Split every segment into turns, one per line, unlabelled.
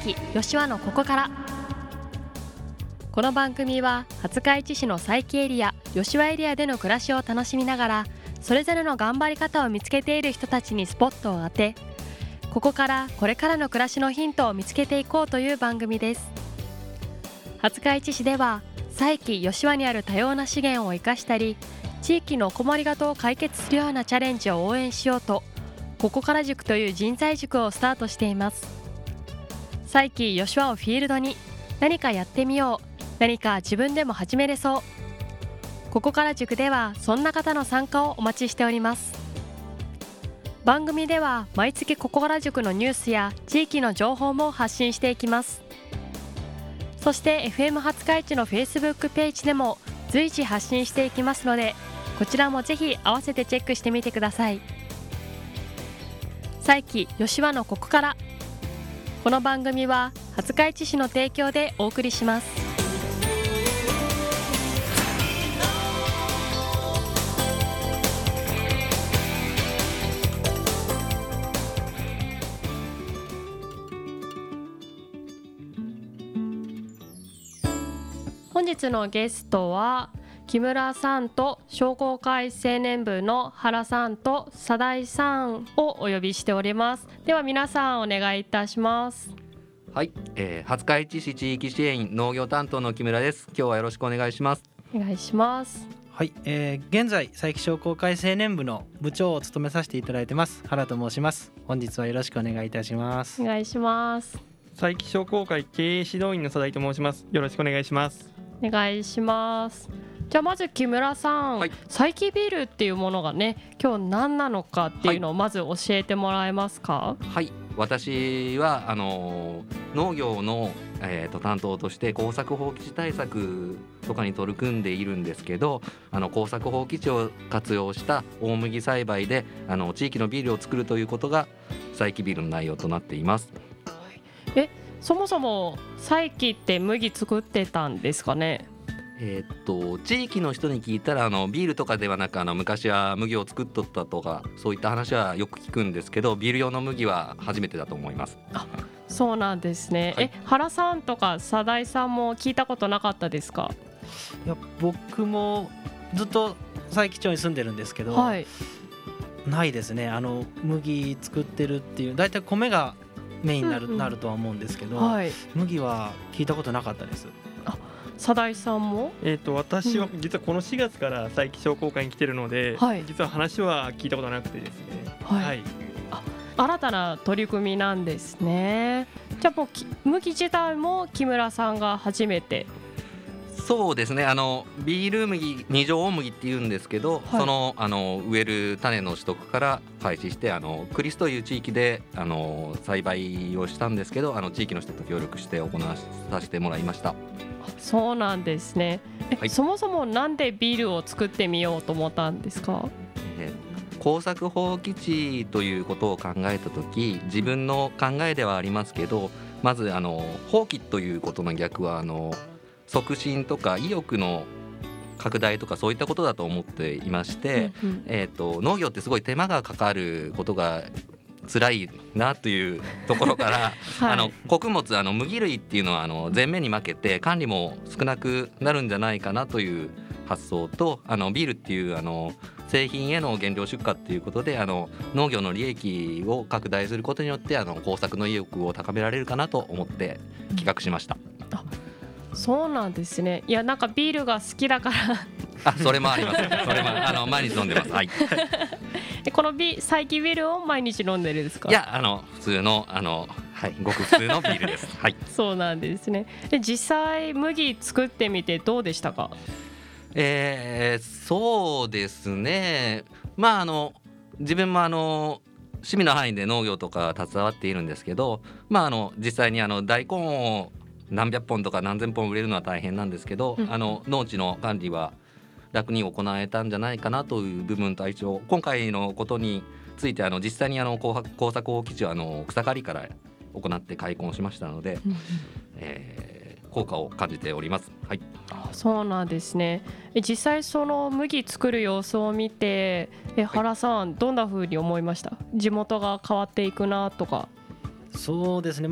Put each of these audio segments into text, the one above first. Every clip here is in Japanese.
紀吉和のここから。この番組は廿日市市の佐伯エリア、吉和エリアでの暮らしを楽しみながら、それぞれの頑張り方を見つけている人たちにスポットを当て、ここからこれからの暮らしのヒントを見つけていこうという番組です。廿日市市では佐伯吉和にある多様な資源を生かしたり、地域の困りごとを解決するようなチャレンジを応援しようと、ここから塾という人材塾をスタートしています。佐伯吉和をフィールドに、何かやってみよう、何か自分でも始めれそう。ここから塾ではそんな方の参加をお待ちしております。番組では毎月ここから塾のニュースや地域の情報も発信していきます。そして FM 廿日市の Facebook ページでも随時発信していきますので、こちらもぜひ合わせてチェックしてみてください。佐伯吉和のここから。この番組は廿日市市の提供でお送りします。本日のゲストは木村さんと商工会青年部の原さんと佐大さんをお呼びしております。では皆さんお願いいたします。
はい、廿日市市地域支援員農業担当の木村です。今日はよろしくお願いします。
お願いします。
はい、現在佐伯商工会青年部の部長を務めさせていただいてます原と申します。本日はよろしくお願いいたします。
お願いします。
佐伯商工会経営指導員の佐大と申します。よろしくお願いします。
お願いします。じゃあまず木村さん、佐伯ビールっていうものがね、今日何なのかっていうのをまず教えてもらえますか？
はい、私は農業の、担当として耕作放棄地対策とかに取り組んでいるんですけど、耕作放棄地を活用した大麦栽培で地域のビールを作るということが佐伯ビールの内容となっています。
そもそも佐伯って麦作ってたんですかね？
地域の人に聞いたらビールとかではなく昔は麦を作っとったとかそういった話はよく聞くんですけど、ビール用の麦は初めてだと思います。
あ、そうなんですね、はい、原さんとか佐大さんも聞いたことなかったですか？
いや、僕もずっと佐伯町に住んでるんですけど、
はい、
ないですね。麦作ってるっていう、だいたい米がメインになるとは思うんですけど、はい、麦は聞いたことなかったです。
佐大さんも？
私は実はこの4月から佐伯商工会に来てるので、はい、実は話は聞いたことなくてですね、
はいはい、新たな取り組みなんですね。じゃあもう麦自体も木村さんが初めて？
そうですね、ビール麦、二条大麦っていうんですけど、はい、植える種の取得から開始して栗栖という地域で栽培をしたんですけど、地域の人と協力して行わさせてもらいました。
そうなんですね。
はい、
そもそもなんでビールを作ってみようと思ったんですか？
耕作放棄地ということを考えたとき、自分の考えではありますけど、まず放棄ということの逆は促進とか意欲の拡大とかそういったことだと思っていまして、農業ってすごい手間がかかることが辛いなというところから、はい、穀物麦類っていうのは前面に負けて管理も少なくなるんじゃないかなという発想と、ビールっていう製品への原料出荷っていうことで農業の利益を拡大することによって耕作の意欲を高められるかなと思って企画しました。
そうなんですね。いや、なんかビールが好きだから
それもあります。それも毎日飲んでます。はい
この佐伯ビールを毎日飲んでるんですか？
いや、普通のはい、ごく普通のビールです。はい、
そうなんですね。で、実際麦作ってみてどうでしたか？
そうですね、自分も趣味の範囲で農業とか携わっているんですけど、実際に大根を何百本とか何千本売れるのは大変なんですけど、農地の管理は楽に行えたんじゃないかなという部分と、一応今回のことについて実際に耕作放棄地は草刈りから行って開墾しましたので、効果を感じております。はい、
そうなんですね。実際その麦作る様子を見て原さん、どんな風に思いました？地元が変わっていくなとか。
そうですね、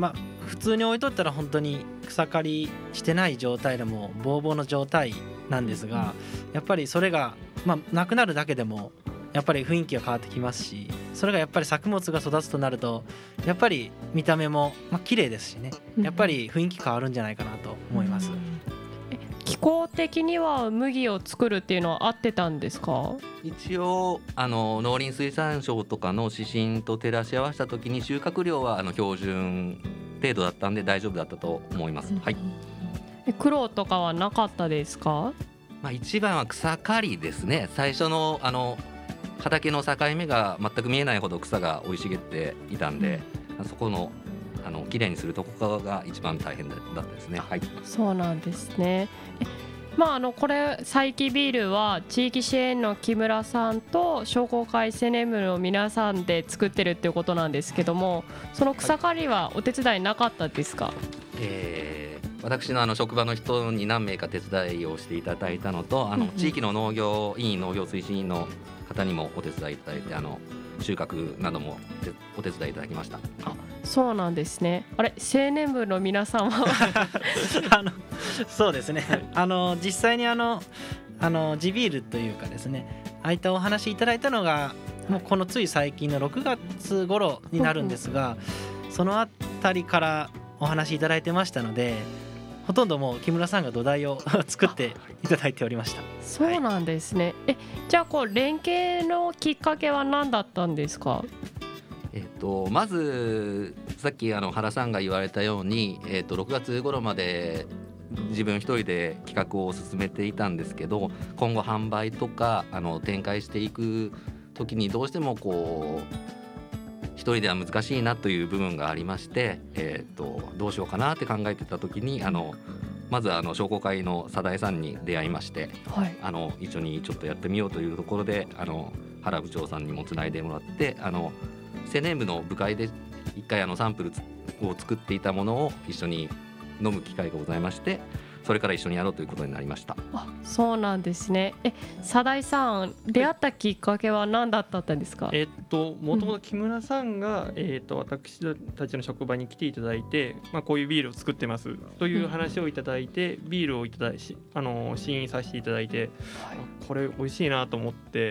普通に置いとったら本当に草刈りしてない状態でもボーボーの状態なんですが、やっぱりそれが、なくなるだけでもやっぱり雰囲気が変わってきますし、それがやっぱり作物が育つとなるとやっぱり見た目も綺麗ですしね、やっぱり雰囲気変わるんじゃないかなと思います。
気候的には麦を作るっていうのは合ってたんですか？
一応農林水産省とかの指針と照らし合わせた時に収穫量は標準程度だったんで大丈夫だったと思います。はい。
苦労とかはなかったですか？
一番は草刈りですね。最初の畑の境目が全く見えないほど草が生い茂っていたんで、そこのきれいにするとこが一番大変だったですね。はい。
そうなんですね。これ佐伯ビールは地域支援の木村さんと商工会青年部の皆さんで作ってるっていうことなんですけども、その草刈りはお手伝いなかったですか？
私の職場の人に何名か手伝いをしていただいたのと、地域の農業委員、農業推進員の方にもお手伝いいただいて、収穫などもお手伝いいただきました。
そうなんですね。あれ、青年部の皆さんは
そうですね、実際に地ビールというかですね、ああいったお話いただいたのがもうこのつい最近の6月頃になるんですが、そのあたりからお話いただいてましたので、ほとんどもう木村さんが土台を作っていただいておりました。
そうなんですね。じゃあ連携のきっかけは何だったんですか？
まずさっき原さんが言われたように、6月頃まで自分一人で企画を進めていたんですけど、今後販売とか展開していく時にどうしても一人では難しいなという部分がありまして、どうしようかなって考えてた時にまず商工会の佐田井さんに出会いまして、はい、一緒にちょっとやってみようというところで原部長さんにもつないでもらって、青年部の部会で一回サンプルを作っていたものを一緒に飲む機会がございまして、それから一緒にやろうということになりました。
そうなんですね。佐田井さん、出会ったきっかけは何だったんですか？
もともと木村さんが、私たちの職場に来ていただいて、こういうビールを作ってますという話をいただいて、ビールをいただいて試飲させていただいて、これ美味しいなと思って、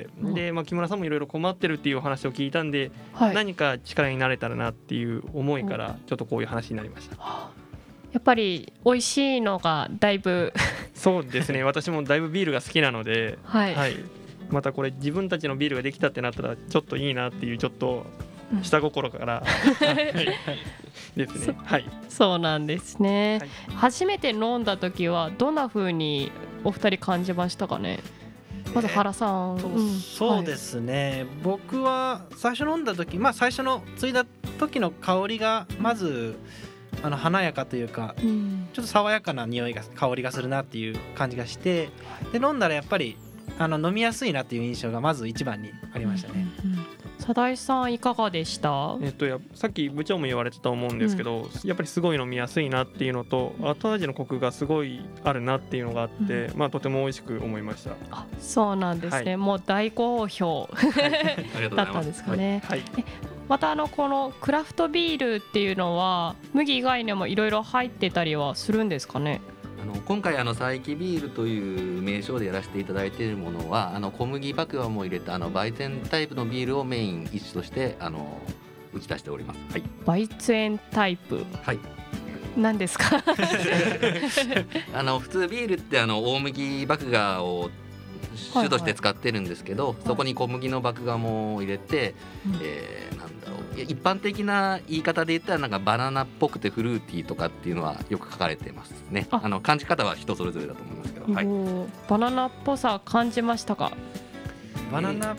で、木村さんもいろいろ困ってるっていうお話を聞いたんで、何か力になれたらなっていう思いからちょっとこういう話になりました。
やっぱり美味しいのがだいぶ
そうですね、私もだいぶビールが好きなので、はいはい、またこれ自分たちのビールができたってなったらちょっといいなっていう、ちょっと下心から、ですね。はい、
そうなんですね。はい、初めて飲んだ時はどんな風にお二人感じましたかね？まず原さん。
そうですね、僕は最初飲んだ時、最初の継いだ時の香りがまず華やかというか、ちょっと爽やかな匂いが香りがするなっていう感じがして、で飲んだらやっぱり飲みやすいなっていう印象がまず一番にありましたね。
佐田井さんいかがでした？
さっき部長も言われてたと思うんですけど、やっぱりすごい飲みやすいなっていうのと、後味のコクがすごいあるなっていうのがあって、とても美味しく思いました。
そうなんですね、もう大好評だったんですかね。またこのクラフトビールっていうのは麦以外にもいろいろ入ってたりはするんですかね？
今回佐伯ビールという名称でやらせていただいているものは小麦麦芽も入れた焙煎タイプのビールをメイン一種として打ち出しております。はい、
焙煎タイプ、
はい、
何ですか？
普通ビールって大麦麦芽を主として使ってるんですけど、そこに小麦の麦芽も入れて、一般的な言い方で言ったらバナナっぽくてフルーティーとかっていうのはよく書かれてますね。感じ方は人それぞれだと思いますけど、はい、
バナナっぽさ感じましたか？
バナナ、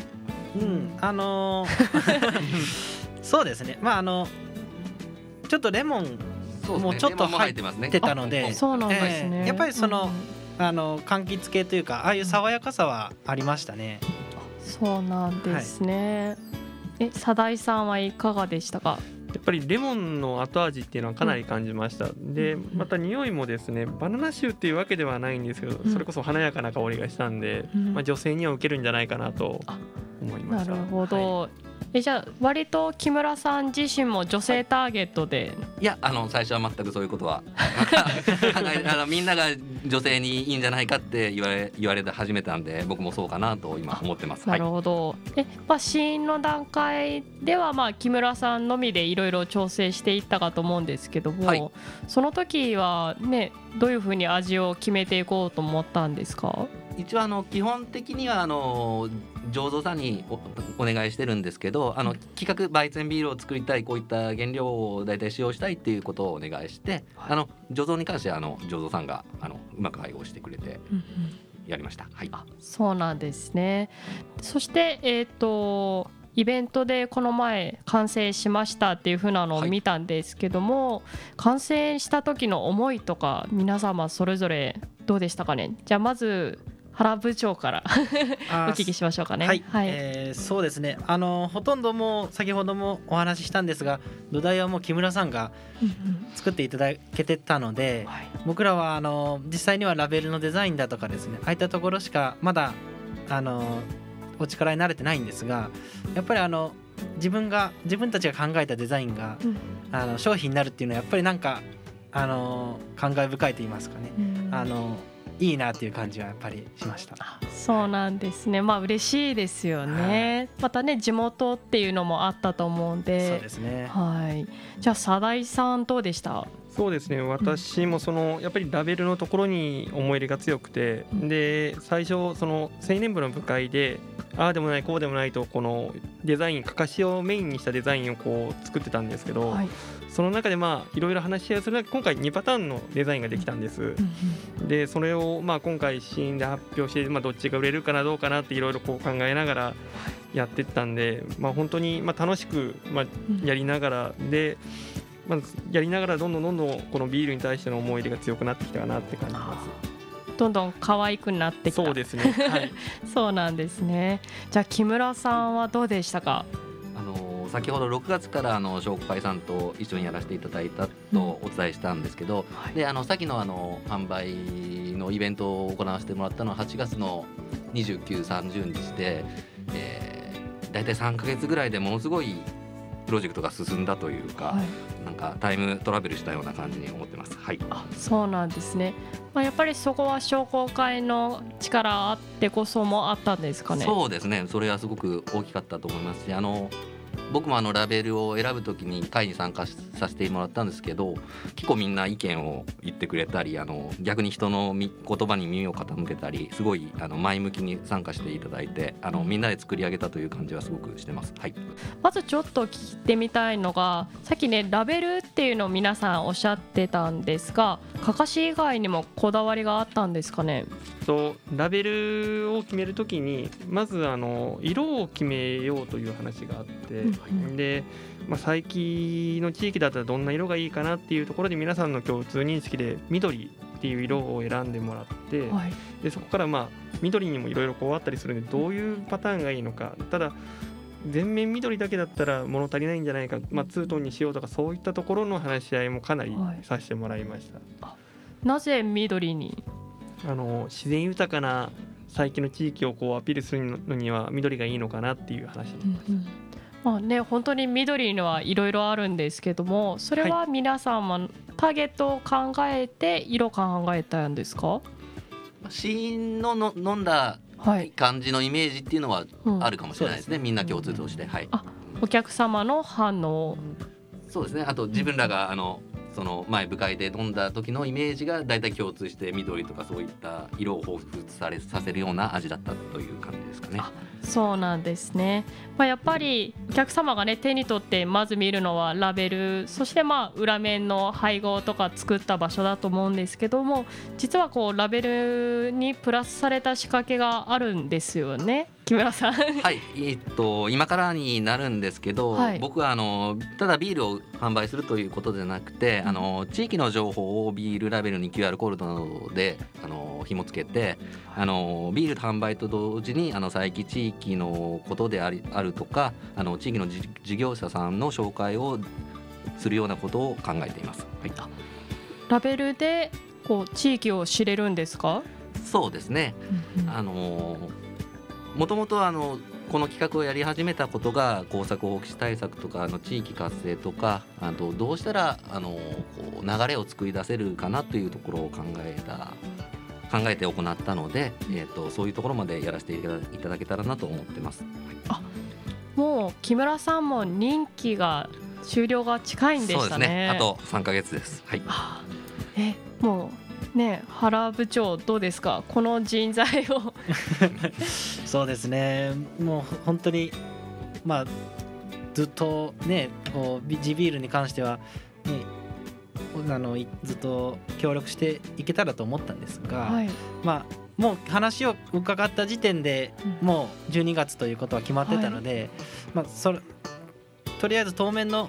そうですね、ちょっとレモンもちょっと入ってたので、
そうなんですね。
やっぱり柑橘系というか、ああいう爽やかさはありましたね。
そうなんですね。佐田井さんはいかがでしたか？
やっぱりレモンの後味っていうのはかなり感じました。でまた匂いもですね、バナナ臭っていうわけではないんですけど、それこそ華やかな香りがしたんで、女性には受けるんじゃないかなと思いました。
なるほど、 じゃあ割と木村さん自身も女性ターゲットで、
いや最初は全くそういうことはみんなが女性にいいんじゃないかって言われて始めたんで、僕もそうかなと今思ってます。
なるほど。試飲の段階では木村さんのみでいろいろ調整していったかと思うんですけども、はい、その時はねどういうふうに味を決めていこうと思ったんですか？
一応基本的には醸造さんに お願いしてるんですけど、企画焙煎ビールを作りたい、こういった原料を大体使用したいっていうことをお願いして、はい、醸造に関しては醸造さんがうまく配合してくれてやりました、はい、
そうなんですね。そしてイベントでこの前完成しましたっていう風なのを見たんですけども、はい、完成した時の思いとか皆様それぞれどうでしたかね？じゃあまず原部長からお聞きしましょうかね。
はい、はい、そうですね、ほとんどもう先ほどもお話ししたんですが、土台はもう木村さんが作っていただけてたので、僕らは実際にはラベルのデザインだとかですね、ああいったところしかまだお力に慣れてないんですが、やっぱり自分たちが考えたデザインが、商品になるっていうのはやっぱりなんか感慨深いと言いますかね、いいなっていう感じはやっぱりしました。
そうなんですね。嬉しいですよね、はい、またね地元っていうのもあったと思うんで。
そうですね、
はい、じゃあ佐井さんどうでした？
そうですね、私もやっぱりラベルのところに思い入れが強くて、で最初青年部の部会でああでもないこうでもないとこのデザインかかしをメインにしたデザインを作ってたんですけど、はい、その中でいろいろ話し合いする中で今回2パターンのデザインができたんです、でそれを今回試飲で発表して、どっちが売れるかなどうかなっていろいろ考えながらやってったんで、本当に楽しくやりながらで、やりながらどんどんこのビールに対しての思い入れが強くなってきたかなって感じます。
どんどん可愛くなってきた。
そうですね、はい、
そうなんですね。じゃあ木村さんはどうでしたか？
先ほど6月から商工会さんと一緒にやらせていただいたとお伝えしたんですけど、でさっきの販売のイベントを行わせてもらったのは8月の29、30日で、だいたい3ヶ月ぐらいでものすごいプロジェクトが進んだというか、なんかタイムトラベルしたような感じに思ってます。はい、
そうなんですね。やっぱりそこは商工会の力あってこそもあったんですかね？
そうですね、それはすごく大きかったと思いますし、僕もラベルを選ぶときに会に参加させてもらったんですけど、結構みんな意見を言ってくれたり、逆に人の言葉に耳を傾けたり、すごい前向きに参加していただいて、みんなで作り上げたという感じはすごくしてます。はい、
まずちょっと聞いてみたいのが、さっきねラベルっていうのを皆さんおっしゃってたんですが、かかし以外にもこだわりがあったんですかね？
ラベルを決めるときにまず色を決めようという話があって、で、最近の地域だったらどんな色がいいかなっていうところで皆さんの共通認識で緑っていう色を選んでもらって、でそこから緑にもいろいろあったりするんで、どういうパターンがいいのか、ただ全面緑だけだったら物足りないんじゃないか、ツートンにしようとか、そういったところの話し合いもかなりさせてもらいました。
なぜ緑に？
自然豊かな最近の地域をアピールするのには緑がいいのかなっていう話になりました。
本当に緑にはいろいろあるんですけども、それは皆さんはターゲットを考えて色考えたんですか？
試飲の飲んだ感じのイメージっていうのはあるかもしれないですね、みんな共通として。はい、
お客様の反応。
そうですね、あと自分らがその前部会で飲んだ時のイメージがだいたい共通して、緑とかそういった色を彷彿させるような味だったという感じですかね。
そうなんですね。やっぱりお客様がね手に取ってまず見るのはラベル、そして裏面の配合とか作った場所だと思うんですけども、実はラベルにプラスされた仕掛けがあるんですよね、木村さん。
はい、今からになるんですけど、僕はただビールを販売するということではなくて、地域の情報をビールラベルに QR コードなどで紐付けて、ビール販売と同時に佐伯地域のことであるとか、地域の事業者さんの紹介をするようなことを考えています。はい、
ラベルで地域を知れるんですか？
そうですね、もともとこの企画をやり始めたことが工作放棄地対策とか地域活性とかどうしたらこう流れを作り出せるかなというところを考えて行ったので、そういうところまでやらせていただけたらなと思ってます。はい、
もう木村さんも任期が終了が近いんでしたね。
そうですね、あと3ヶ月です。はい、
もうね、原部長どうですか、この人材を
そうですね、もう本当にずっとねこう地ビールに関しては、ね、ずっと協力していけたらと思ったんですが、はい、もう話を伺った時点でもう12月ということは決まってたので、とりあえず当面の、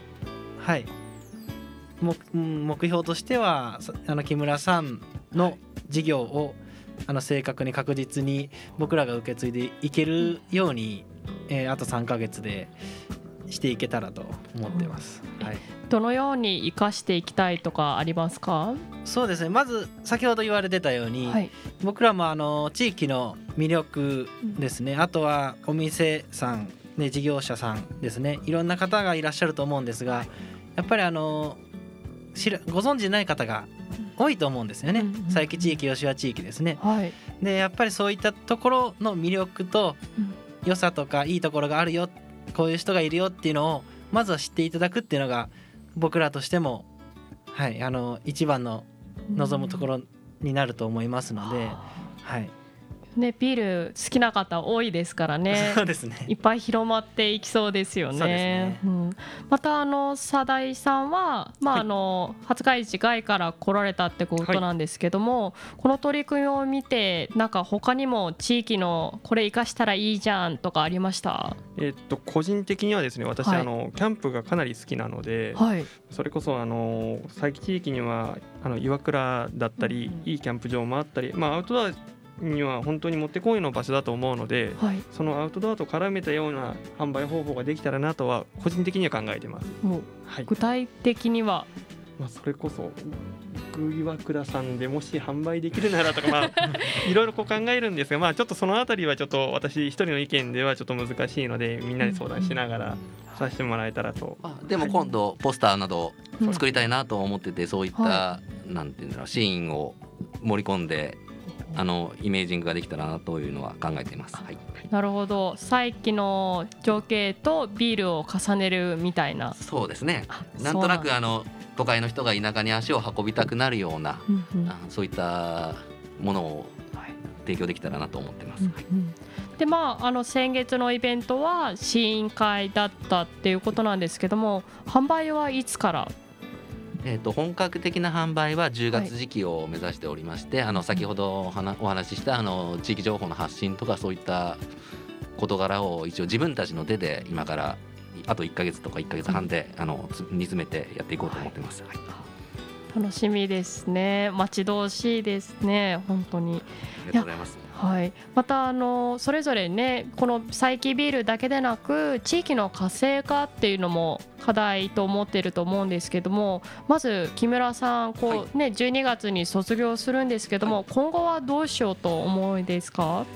目標としては木村さんの事業を正確に確実に僕らが受け継いでいけるように、あと3ヶ月でしていけたらと思ってます。はい、
どのように生かしていきたいとかありますか？
そうですね、まず先ほど言われてたように、僕らも地域の魅力ですね、あとはお店さん、ね、事業者さんですね、いろんな方がいらっしゃると思うんですが、やっぱりご存じない方が多いと思うんですよね。佐伯地域、吉和地域ですね。でやっぱりそういったところの魅力と良さとかいいところがあるよ、こういう人がいるよっていうのをまずは知っていただくっていうのが僕らとしても、一番の望むところになると思いますので、
ね、ビール好きな方多いですからね。
そうですね、
いっぱい広まっていきそうですよね。
そうですね。
また佐大さんは、廿日市外から来られたってことなんですけども、この取り組みを見てなんか他にも地域のこれ生かしたらいいじゃんとかありました？
個人的にはですね、私、キャンプがかなり好きなので、それこそ佐伯地域には岩倉だったり、いいキャンプ場もあったり、アウトドアには本当にもってこいの場所だと思うので、そのアウトドアと絡めたような販売方法ができたらなとは個人的には考えてます。
具体的には、
それこそ岩倉さんでもし販売できるならとか、いろいろ考えるんですが、ちょっとそのあたりはちょっと私一人の意見ではちょっと難しいので、みんなに相談しながらさせてもらえたらと。
でも今度ポスターなど作りたいなと思ってて、そういったなんていうんだろう、シーンを盛り込んでイメージングができたらなというのは考えています。
なるほど、佐伯の情景とビールを重ねるみたいな。
そうですね、なんとなく都会の人が田舎に足を運びたくなるような、そういったものを提供できたらなと思ってます。
で先月のイベントは試飲会だったっていうことなんですけども、販売はいつから？
本格的な販売は10月時期を目指しておりまして、先ほどお話しした地域情報の発信とかそういった事柄を一応自分たちの手で今からあと1ヶ月とか1ヶ月半で煮詰めてやっていこうと思ってます。
楽しみですね。待ち遠しいですね、本当に。
ありがとうございます。
またそれぞれね、この佐伯ビールだけでなく地域の活性化っていうのも課題と思っていると思うんですけども、まず木村さん12月に卒業するんですけども、今後はどうしようと思いですか？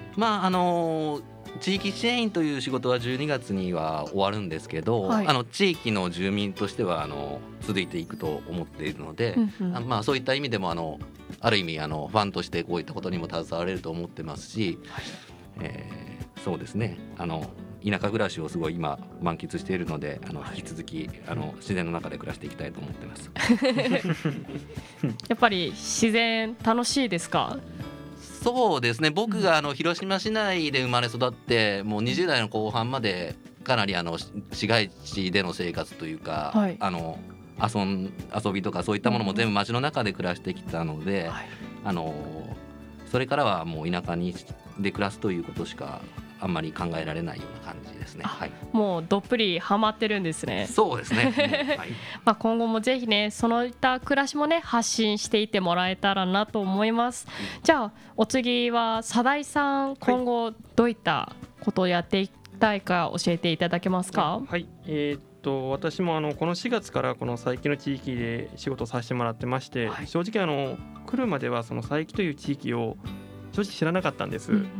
地域支援員という仕事は12月には終わるんですけど、地域の住民としては続いていくと思っているので、そういった意味でもある意味ファンとしてこういったことにも携われると思ってますし、そうですね、田舎暮らしをすごい今満喫しているので、引き続き自然の中で暮らしていきたいと思ってます。
やっぱり自然楽しいですか？
そうですね、僕が広島市内で生まれ育ってもう20代の後半までかなり市街地での生活というか、遊びとかそういったものも全部街の中で暮らしてきたので、それからはもう田舎で暮らすということしかあんまり考えられないような感じですね。
もうどっぷりハマってるんですね。
そうですね。
今後もぜひね、そのいった暮らしもね発信していってもらえたらなと思います。じゃあお次は佐大さん、今後どういったことをやっていきたいか教えていただけますか？
私もこの4月からこの佐伯の地域で仕事をさせてもらってまして、正直来るまではその佐伯という地域を正直知らなかったんです。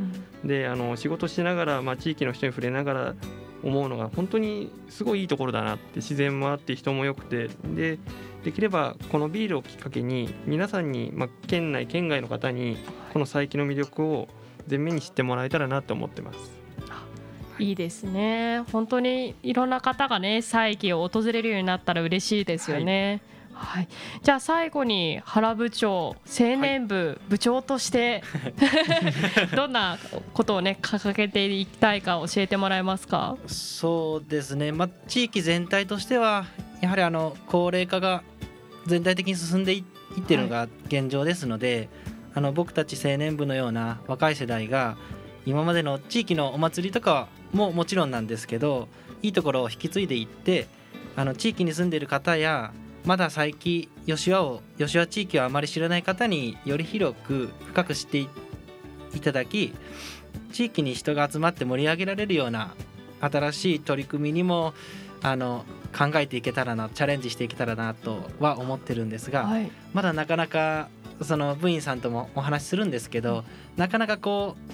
で仕事しながら、地域の人に触れながら思うのが本当にすごいいいところだなって、自然もあって人も良くて、できればこのビールをきっかけに皆さんに、県内県外の方にこの佐伯の魅力を前面に知ってもらえたらなと思ってます。
いいですね。本当にいろんな方がね佐伯を訪れるようになったら嬉しいですよね。はい、じゃあ最後に原部長、青年部部長としてどんなことをね掲げていきたいか教えてもらえますか？
そうですね、地域全体としてはやはり高齢化が全体的に進んでいっているのが現状ですので、僕たち青年部のような若い世代が今までの地域のお祭りとかももちろんなんですけど、いいところを引き継いでいって、地域に住んでいる方やまだ佐伯吉和地域をあまり知らない方により広く深く知っていただき、地域に人が集まって盛り上げられるような新しい取り組みにも考えていけたらな、チャレンジしていけたらなとは思ってるんですが、まだなかなかその部員さんともお話しするんですけど、なかなか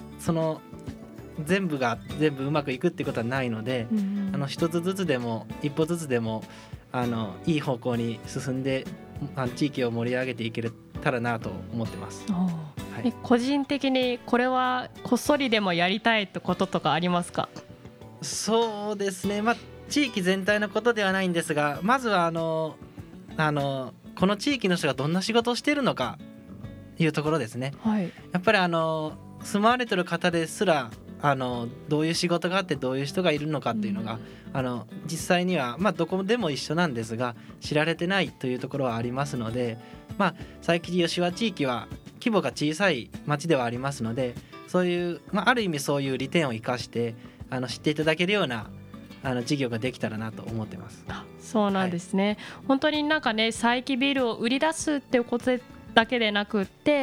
全部うまくいくってことはないので、一つずつでも一歩ずつでもいい方向に進んで地域を盛り上げていけたらなと思ってます。
個人的にこれはこっそりでもやりたいってこととかありますか？
そうですね、地域全体のことではないんですが、まずはこの地域の人がどんな仕事をしているのかいうところですね。やっぱり住まわれてる方ですらどういう仕事があってどういう人がいるのかっていうのが、実際にはどこでも一緒なんですが知られてないというところはありますので、佐伯吉和地域は規模が小さい町ではありますので、そういう、ある意味そういう利点を生かして知っていただけるような事業ができたらなと思ってます。
そうなんですね。本当になんかね佐伯ビールを売り出すっていうことだけでなくって、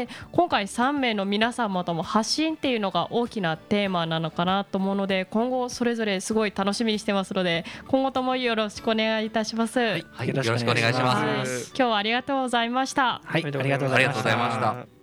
今回3名の皆様とも発信っていうのが大きなテーマなのかなと思うので、今後それぞれすごい楽しみにしてますので、今後ともよろしくお願いいたします。
よろしくお願いします。
今日はありがとうございました。
ありがとうございました。